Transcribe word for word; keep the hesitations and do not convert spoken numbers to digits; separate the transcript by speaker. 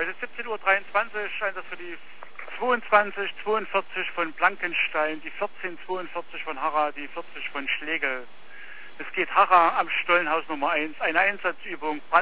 Speaker 1: Heute siebzehn Uhr dreiundzwanzig, Einsatz für die zweiundzwanzig zweiundvierzig von Blankenstein, die vierzehn zweiundvierzig von Harra, die vierzig von Schlegel. Es geht Harra am Stollenhaus Nummer eins, eine Einsatzübung.